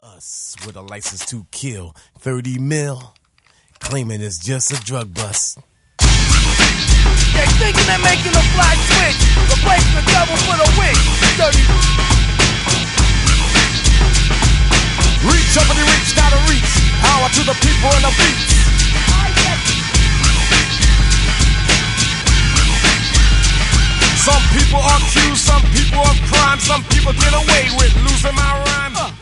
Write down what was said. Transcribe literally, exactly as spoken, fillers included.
Us with a license to kill, thirty mil, claiming it's just a drug bust. They thinking they're making a fly switch, replacing the devil for the witch. Dirty. Reach up and the reach, gotta reach. Power to the people and the beats. Some people are accused, some people of crime, some people get away with losing my rhyme. Uh.